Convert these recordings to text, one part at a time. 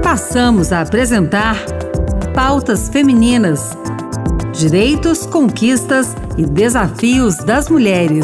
Passamos a apresentar Pautas Femininas: direitos, conquistas e desafios das mulheres.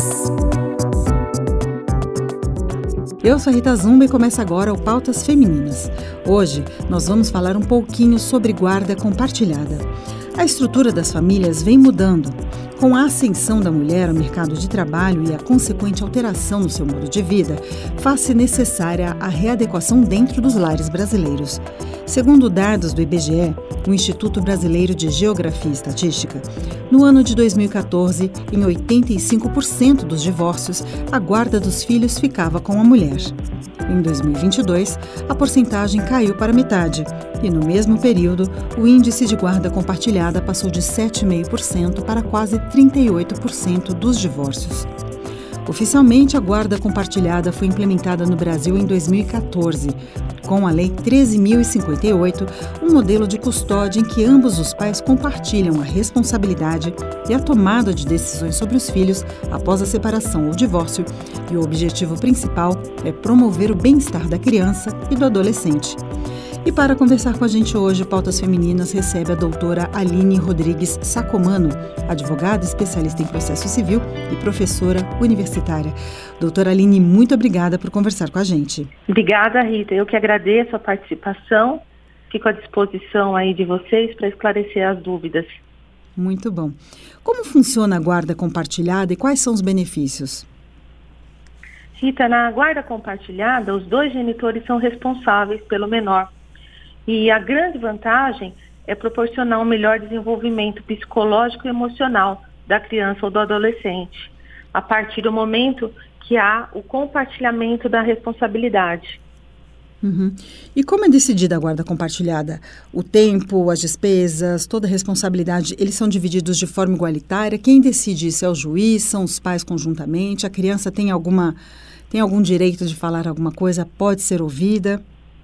Eu sou a Rita Zumba e começa agora o Pautas Femininas. Hoje nós vamos falar um pouquinho sobre guarda compartilhada. A estrutura das famílias vem mudando. Com a ascensão da mulher ao mercado de trabalho e a consequente alteração no seu modo de vida, faz-se necessária a readequação dentro dos lares brasileiros. Segundo dados do IBGE, o Instituto Brasileiro de Geografia e Estatística, no ano de 2014, em 85% dos divórcios, a guarda dos filhos ficava com a mulher. Em 2022, a porcentagem caiu para metade e, no mesmo período, o índice de guarda compartilhada passou de 7,5% para quase 38% dos divórcios. Oficialmente, a guarda compartilhada foi implementada no Brasil em 2014, com a Lei 13.058, um modelo de custódia em que ambos os pais compartilham a responsabilidade e a tomada de decisões sobre os filhos após a separação ou divórcio, e o objetivo principal é promover o bem-estar da criança e do adolescente. E para conversar com a gente hoje, Pautas Femininas recebe a doutora Aline Rodrigues Sacomano, advogada especialista em processo civil e professora universitária. Doutora Aline, muito obrigada por conversar com a gente. Obrigada, Rita. Eu que agradeço a participação. Fico à disposição aí de vocês para esclarecer as dúvidas. Muito bom. Como funciona a guarda compartilhada e quais são os benefícios? Rita, na guarda compartilhada, os dois genitores são responsáveis pelo menor. E a grande vantagem é proporcionar um melhor desenvolvimento psicológico e emocional da criança ou do adolescente, a partir do momento que há o compartilhamento da responsabilidade. Uhum. E como é decidida a guarda compartilhada? O tempo, as despesas, toda a responsabilidade, eles são divididos de forma igualitária? Quem decide isso é o juiz, são os pais conjuntamente? A criança tem algum direito de falar alguma coisa? Pode ser ouvida?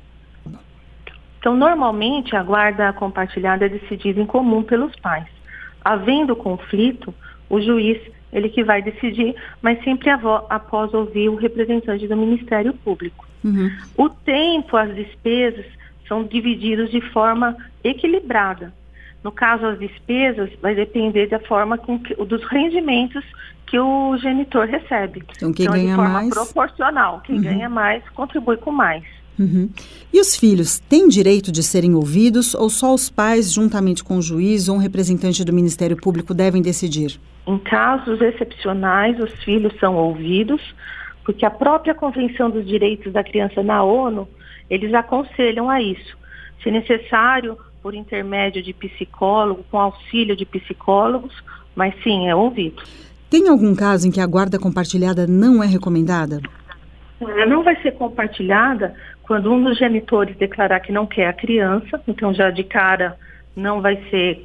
Então, normalmente, a guarda compartilhada é decidida em comum pelos pais. Havendo conflito, o juiz, ele que vai decidir, mas sempre após ouvir o representante do Ministério Público. Uhum. O tempo, as despesas, são divididos de forma equilibrada. No caso, as despesas vai depender da forma dos rendimentos que o genitor recebe. Então, quem ganha de forma mais... proporcional. Quem ganha mais, contribui com mais. Uhum. E os filhos têm direito de serem ouvidos ou só os pais, juntamente com o juiz ou um representante do Ministério Público, devem decidir? Em casos excepcionais, os filhos são ouvidos, porque a própria Convenção dos Direitos da Criança na ONU, eles aconselham a isso. Se necessário, por intermédio de psicólogo, com auxílio de psicólogos, mas sim, é ouvido. Tem algum caso em que a guarda compartilhada não é recomendada? Ela não vai ser compartilhada quando um dos genitores declarar que não quer a criança, então já de cara não vai ser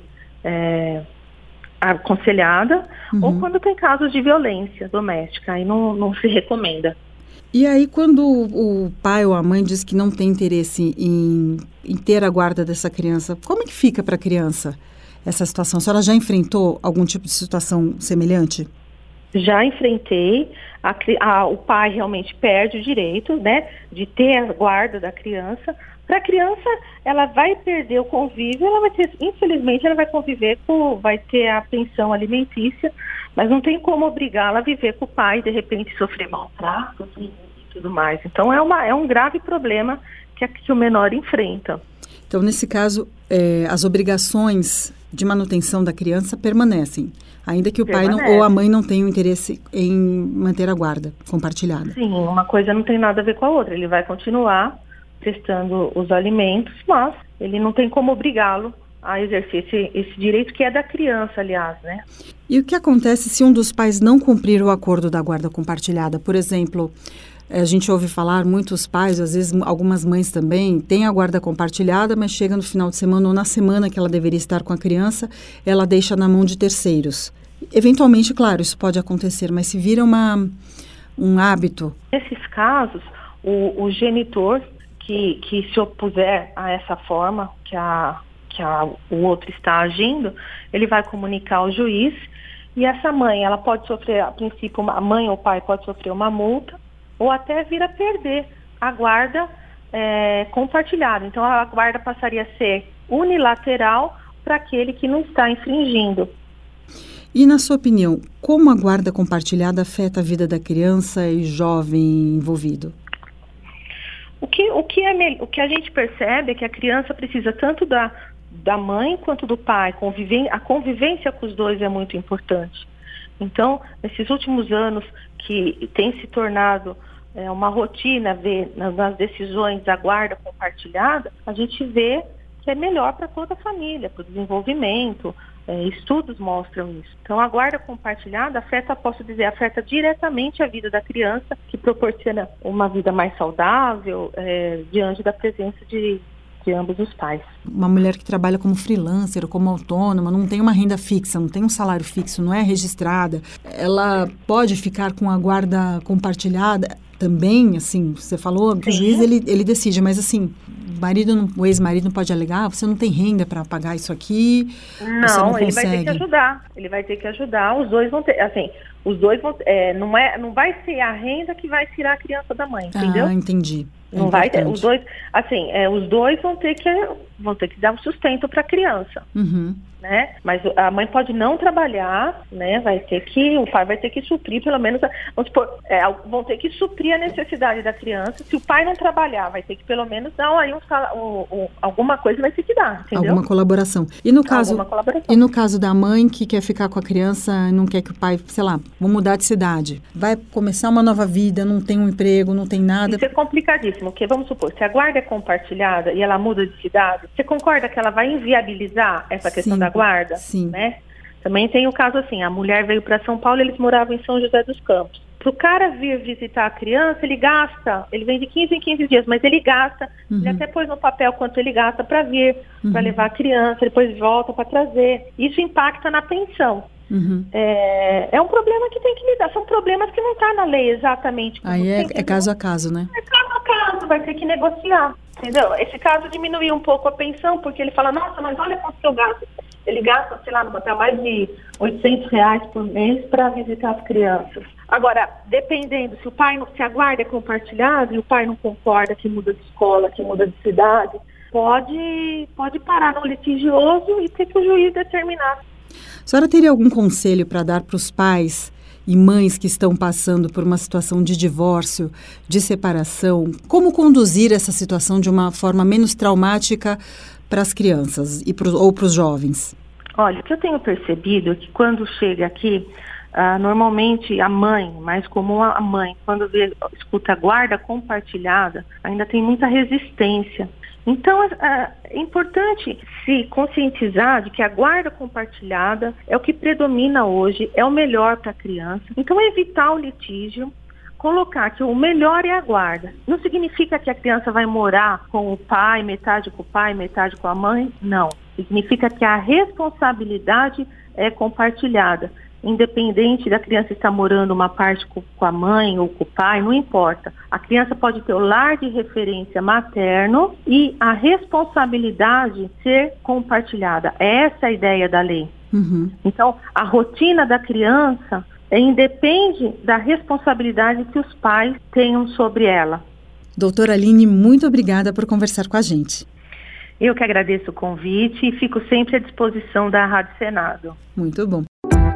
aconselhada, ou quando tem casos de violência doméstica, aí não se recomenda. E aí quando o pai ou a mãe diz que não tem interesse em ter a guarda dessa criança, como é que fica para a criança essa situação? A senhora já enfrentou algum tipo de situação semelhante? Já enfrentei, o pai realmente perde o direito, né, de ter a guarda da criança. Para a criança, ela vai perder o convívio, infelizmente, ela vai conviver vai ter a pensão alimentícia, mas não tem como obrigá-la a viver com o pai, de repente sofrer maltrato e tudo mais. Então, é um grave problema que o menor enfrenta. Então, nesse caso, as obrigações de manutenção da criança permanecem, ainda que o pai ou a mãe não tenham interesse em manter a guarda compartilhada. Sim, uma coisa não tem nada a ver com a outra. Ele vai continuar prestando os alimentos, mas ele não tem como obrigá-lo a exercer esse direito que é da criança, aliás, né? E o que acontece se um dos pais não cumprir o acordo da guarda compartilhada? Por exemplo, a gente ouve falar, muitos pais, às vezes algumas mães também, têm a guarda compartilhada, mas chega no final de semana ou na semana que ela deveria estar com a criança, ela deixa na mão de terceiros. Eventualmente, claro, isso pode acontecer, mas se vira um hábito. Nesses casos, o genitor que se opuser a essa forma o outro está agindo, ele vai comunicar ao juiz, e essa mãe, ela pode sofrer, a princípio, a mãe ou o pai pode sofrer uma multa, ou até vir a perder a guarda compartilhado. Então, a guarda passaria a ser unilateral para aquele que não está infringindo. E, na sua opinião, como a guarda compartilhada afeta a vida da criança e jovem envolvido? O que a gente percebe é que a criança precisa tanto da mãe quanto do pai. A convivência com os dois é muito importante. Então, nesses últimos anos que tem se tornado uma rotina ver nas decisões da guarda compartilhada, a gente vê que é melhor para toda a família, para o desenvolvimento. Estudos mostram isso. Então, a guarda compartilhada afeta diretamente a vida da criança, que proporciona uma vida mais saudável diante da presença de ambos os pais. Uma mulher que trabalha como freelancer ou como autônoma, não tem uma renda fixa, não tem um salário fixo, não é registrada, ela pode ficar com a guarda compartilhada também, assim, você falou que o juiz ele decide, mas assim, o ex-marido não pode alegar, você não tem renda para pagar isso aqui, você não consegue. Ele vai ter que ajudar, os dois vão ter, assim, não vai ser a renda que vai tirar a criança da mãe, entendeu? Entendi. Não vai ter, os dois vão ter que dar um sustento para a criança, né? Mas a mãe pode não trabalhar, né? O pai vai ter que suprir, pelo menos, vamos supor, vão ter que suprir a necessidade da criança. Se o pai não trabalhar, vai ter que pelo menos dar aí alguma coisa, vai ter que dar, entendeu? Alguma colaboração. E no caso da mãe que quer ficar com a criança, não quer que o pai, sei lá, vão mudar de cidade, vai começar uma nova vida, não tem um emprego, não tem nada. Isso é complicadíssimo, porque vamos supor, se a guarda é compartilhada e ela muda de cidade, você concorda que ela vai inviabilizar essa questão da guarda? Sim. Né? Também tem o caso assim, a mulher veio para São Paulo, eles moravam em São José dos Campos. Para o cara vir visitar a criança, ele vem de 15 em 15 dias, mas ele gasta, ele até pôs no papel quanto ele gasta para vir, para levar a criança, depois volta para trazer. Isso impacta na pensão. É um problema que tem que lidar, são problemas que não está na lei exatamente. Aí é caso a caso, né? É caso a caso, vai ter que negociar, entendeu? Esse caso diminuiu um pouco a pensão, porque ele fala, nossa, mas olha quanto que eu gasto. Ele gasta, sei lá, no papel mais de R$800 por mês para visitar as crianças. Agora, dependendo, se a guarda é compartilhada e o pai não concorda que muda de escola, que muda de cidade, pode parar no litigioso e ter que o juiz determinar. A senhora teria algum conselho para dar para os pais e mães que estão passando por uma situação de divórcio, de separação? Como conduzir essa situação de uma forma menos traumática para as crianças ou para os jovens? Olha, o que eu tenho percebido é que quando chega aqui, normalmente a mãe, mais comum a mãe, quando escuta a guarda compartilhada, ainda tem muita resistência. Então, é importante se conscientizar de que a guarda compartilhada é o que predomina hoje, é o melhor para a criança. Então, evitar o litígio, colocar que o melhor é a guarda. Não significa que a criança vai morar com o pai, metade com o pai, metade com a mãe. Não. Significa que a responsabilidade é compartilhada. Independente da criança estar morando uma parte com a mãe ou com o pai, não importa. A criança pode ter o lar de referência materno e a responsabilidade ser compartilhada. Essa é a ideia da lei. Então, a rotina da criança independe da responsabilidade que os pais tenham sobre ela. Doutora Aline, muito obrigada por conversar com a gente. Eu que agradeço o convite e fico sempre à disposição da Rádio Senado. Muito bom.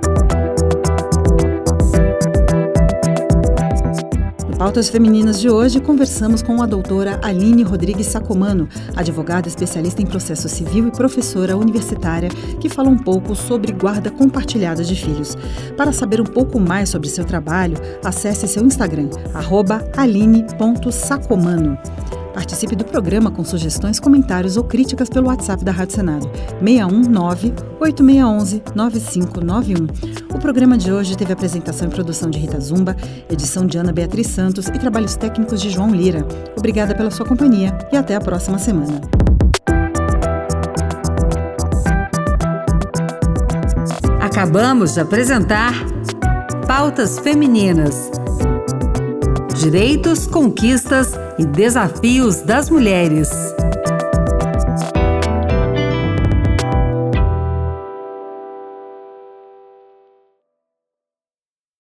Pautas Femininas de hoje, conversamos com a doutora Aline Rodrigues Sacomano, advogada especialista em processo civil e professora universitária, que fala um pouco sobre guarda compartilhada de filhos. Para saber um pouco mais sobre seu trabalho, acesse seu Instagram, @aline.sacomano. Participe do programa com sugestões, comentários ou críticas pelo WhatsApp da Rádio Senado, 619-8611-9591. O programa de hoje teve apresentação e produção de Rita Zumba, edição de Ana Beatriz Santos e trabalhos técnicos de João Lira. Obrigada pela sua companhia e até a próxima semana. Acabamos de apresentar Pautas Femininas. Direitos, conquistas e desafios das mulheres.